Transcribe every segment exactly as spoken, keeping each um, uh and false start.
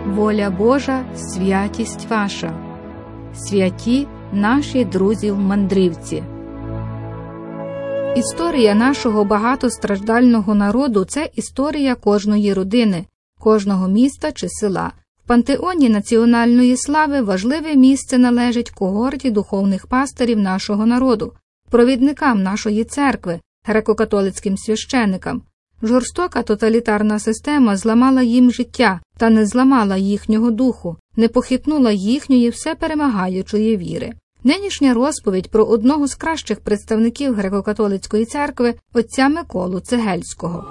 воля Божа, святість ваша. Святі наші друзів-мандрівці. Історія нашого багатостраждального народу – це історія кожної родини, кожного міста чи села. В пантеоні національної слави важливе місце належить когорті духовних пастирів нашого народу, провідникам нашої церкви, греко-католицьким священикам. Жорстока тоталітарна система зламала їм життя та не зламала їхнього духу, не похитнула їхньої всеперемагаючої віри. Нинішня розповідь про одного з кращих представників греко-католицької церкви – отця Миколу Цегельського.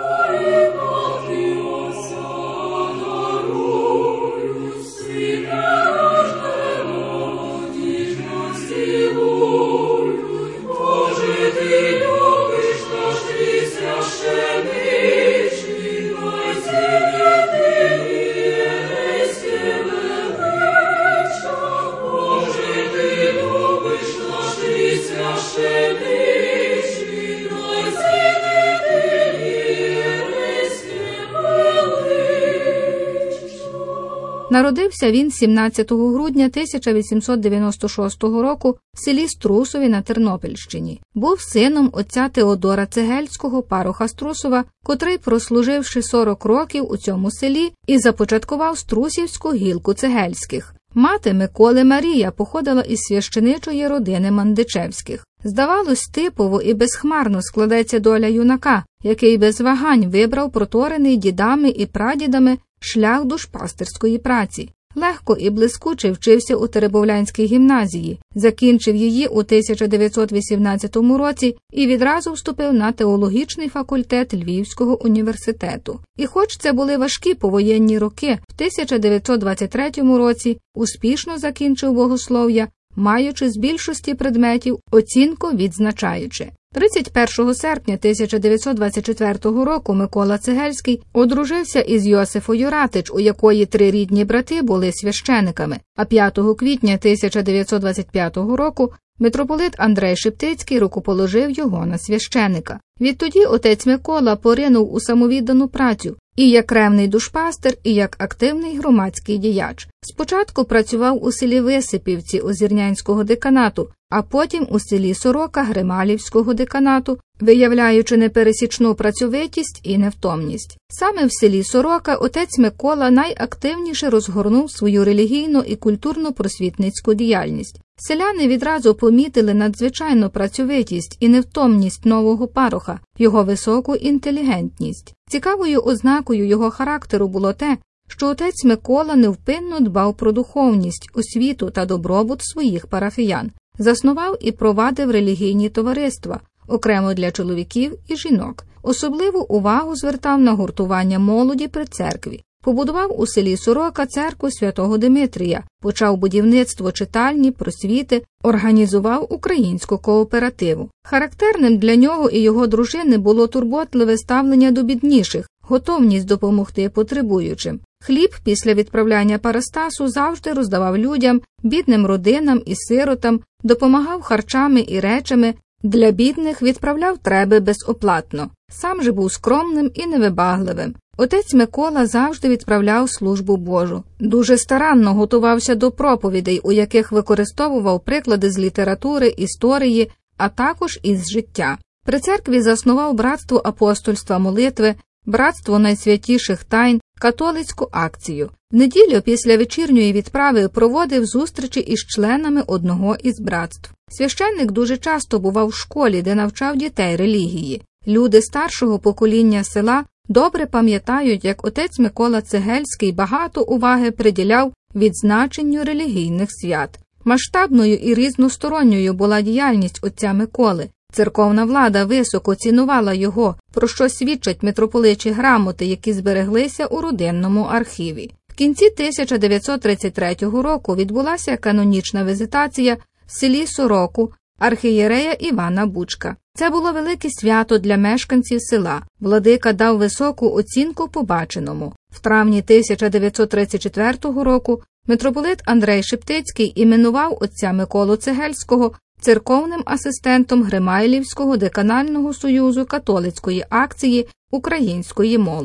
Народився він сімнадцятого грудня тисяча вісімсот дев'яносто шостого року в селі Струсові на Тернопільщині. Був сином отця Теодора Цегельського, пароха Струсова, котрий, прослуживши сорок років у цьому селі, і започаткував Струсівську гілку Цегельських. Мати Миколи Марія походила із священичої родини Мандичевських. Здавалось, типово і безхмарно складеться доля юнака, який без вагань вибрав проторений дідами і прадідами шлях душпастерської праці. Легко і блискуче вчився у Теребовлянській гімназії, закінчив її у тисяча дев'ятсот вісімнадцятому році і відразу вступив на теологічний факультет Львівського університету. І хоч це були важкі повоєнні роки, в тисяча дев'ятсот двадцять третьому році успішно закінчив богослов'я, маючи з більшості предметів оцінку відзначаючи. тридцять першого серпня тисяча дев'ятсот двадцять четвертого року Микола Цегельський одружився із Йосифою Ратич, у якої три рідні брати були священиками, а п'ятого квітня тисяча дев'ятсот двадцять п'ятого року митрополит Андрей Шептицький рукоположив його на священика. Відтоді отець Микола поринув у самовіддану працю і як ревний душпастир, і як активний громадський діяч. Спочатку працював у селі Висипівці Озірнянського деканату, а потім у селі Сорока Грималівського деканату, виявляючи непересічну працьовитість і невтомність. Саме в селі Сорока отець Микола найактивніше розгорнув свою релігійну і культурно-просвітницьку діяльність. Селяни відразу помітили надзвичайну працьовитість і невтомність нового пароха, його високу інтелігентність. Цікавою ознакою його характеру було те, що отець Микола невпинно дбав про духовність, освіту та добробут своїх парафіян. Заснував і провадив релігійні товариства, окремо для чоловіків і жінок. Особливу увагу звертав на гуртування молоді при церкві. Побудував у селі Сорока церкву святого Димитрія, почав будівництво читальні, просвіти, організував українську кооперативу. Характерним для нього і його дружини було турботливе ставлення до бідніших, готовність допомогти потребуючим. Хліб після відправляння парастасу завжди роздавав людям, бідним родинам і сиротам, допомагав харчами і речами, для бідних відправляв треби безоплатно. Сам же був скромним і невибагливим. Отець Микола завжди відправляв службу Божу. Дуже старанно готувався до проповідей, у яких використовував приклади з літератури, історії, а також із життя. При церкві заснував братство апостольства молитви, братство найсвятіших тайн, католицьку акцію. В неділю після вечірньої відправи проводив зустрічі із членами одного із братств. Священник дуже часто бував в школі, де навчав дітей релігії. Люди старшого покоління села добре пам'ятають, як отець Микола Цегельський багато уваги приділяв відзначенню релігійних свят. Масштабною і різносторонньою була діяльність отця Миколи. Церковна влада високо цінувала його, про що свідчать митрополичі грамоти, які збереглися у родинному архіві. В кінці тисяча дев'ятсот тридцять третього року відбулася канонічна візитація в селі Сороку архієрея Івана Бучка. Це було велике свято для мешканців села. Владика дав високу оцінку побаченому. В травні тисяча дев'ятсот тридцять четвертого року митрополит Андрей Шептицький іменував отця Миколу Цегельського церковним асистентом Гримайлівського деканального союзу католицької акції української молоді.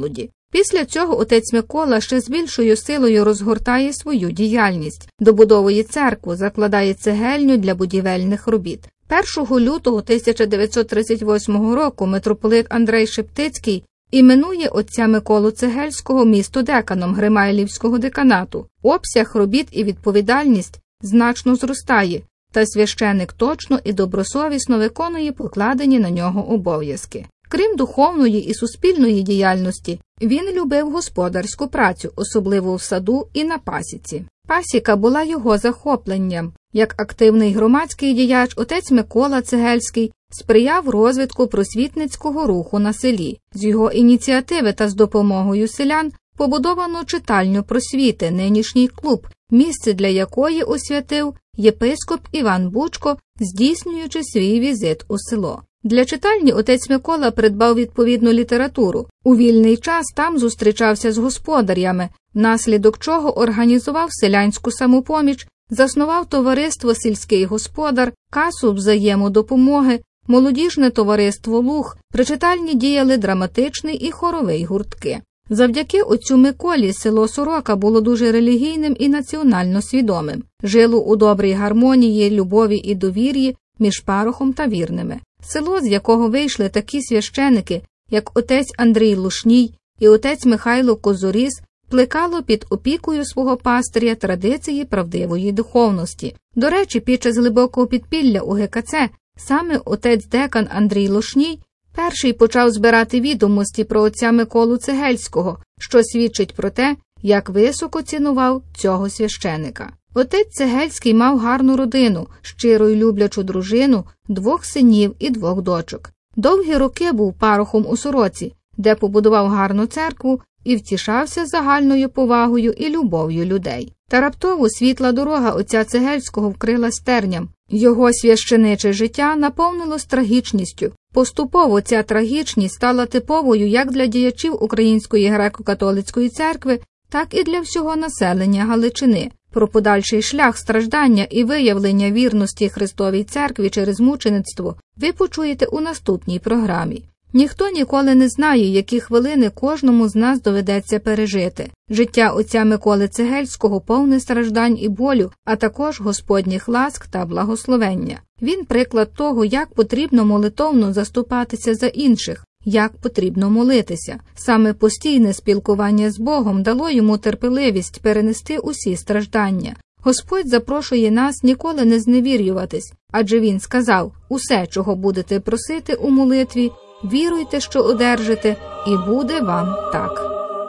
Після цього отець Микола ще з більшою силою розгортає свою діяльність, добудовує церкву, закладає цегельню для будівельних робіт. першого лютого тисяча дев'ятсот тридцять восьмого року митрополит Андрей Шептицький іменує отця Миколу Цегельського містодеканом Гримайлівського деканату. Обсяг робіт і відповідальність значно зростає, та священик точно і добросовісно виконує покладені на нього обов'язки. Крім духовної і суспільної діяльності, він любив господарську працю, особливо в саду і на пасіці. Пасіка була його захопленням. Як активний громадський діяч, отець Микола Цегельський сприяв розвитку просвітницького руху на селі. З його ініціативи та з допомогою селян побудовано читальню просвіти, нинішній клуб, місце для якої освятив єпископ Іван Бучко, здійснюючи свій візит у село. Для читальні отець Микола придбав відповідну літературу. У вільний час там зустрічався з господарями, внаслідок чого організував селянську самопоміч, заснував товариство «Сільський господар», касу взаємодопомоги, молодіжне товариство «Луг», при читальні діяли драматичний і хоровий гуртки. Завдяки отцю Миколі село Сорока було дуже релігійним і національно свідомим. Жило у добрій гармонії, любові і довір'ї між парохом та вірними. Село, з якого вийшли такі священики, як отець Андрій Лушній і отець Михайло Козоріс, плекало під опікою свого пастиря традиції правдивої духовності. До речі, під час глибокого підпілля у ге ка це саме отець-декан Андрій Лушній перший почав збирати відомості про отця Миколу Цегельського, що свідчить про те, як високо цінував цього священика. Отець Цегельський мав гарну родину, щиру й люблячу дружину, двох синів і двох дочок. Довгі роки був парохом у Сороці, де побудував гарну церкву і втішався загальною повагою і любов'ю людей. Та раптово світла дорога отця Цегельського вкрилась терням. Його священиче життя наповнилось трагічністю. Поступово ця трагічність стала типовою як для діячів Української греко-католицької церкви, так і для всього населення Галичини. Про подальший шлях страждання і виявлення вірності Христовій церкві через мучеництво ви почуєте у наступній програмі. Ніхто ніколи не знає, які хвилини кожному з нас доведеться пережити. Життя отця Миколи Цегельського повне страждань і болю, а також Господніх ласк та благословення. Він приклад того, як потрібно молитовно заступатися за інших, як потрібно молитися. Саме постійне спілкування з Богом дало йому терпеливість перенести усі страждання. Господь запрошує нас ніколи не зневірюватись, адже Він сказав: «Усе, чого будете просити у молитві, віруйте, що одержите, і буде вам так».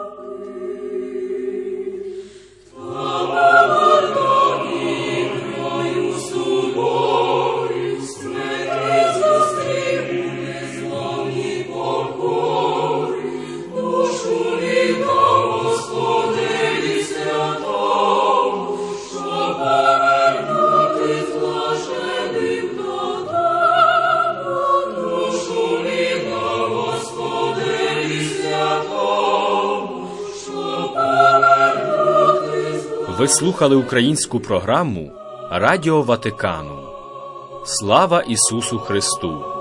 Ви слухали українську програму Радіо Ватикану. Слава Ісусу Христу!